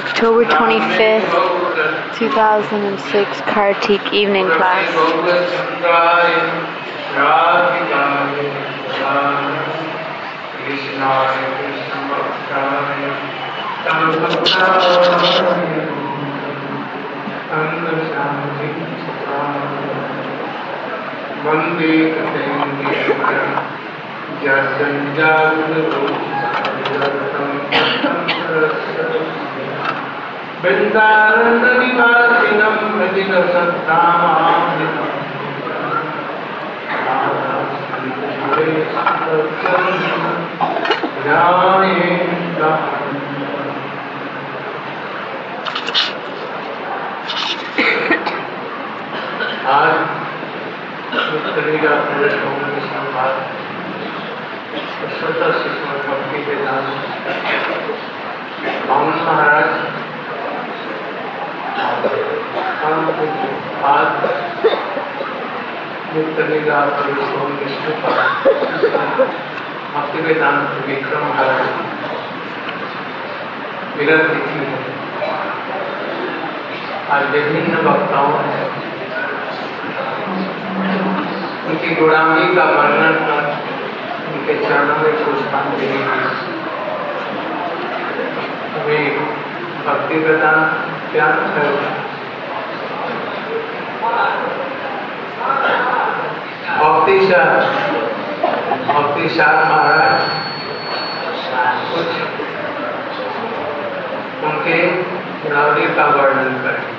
October 25th, 2006, Kartik evening class. वृंदारण्यनिवासिनं भजनसत्तामामृतम् आज करेगा पूरे के संवाद स्वतः शिष्य भक्ति के दास हम महाराज आज मुक्त निगाह पर विष्णु भक्ति वेदांत विक्रम महाराज विरत तिथि है। आज विभिन्न वक्ताओं ने उनकी गुलामी का वर्णन कर उनके चरणों में पुष्पांजलि दी। भक्ति वेदांत क्या है? भक्ति शाह महाराज कुछ उनके गुलामी का वर्णन करें।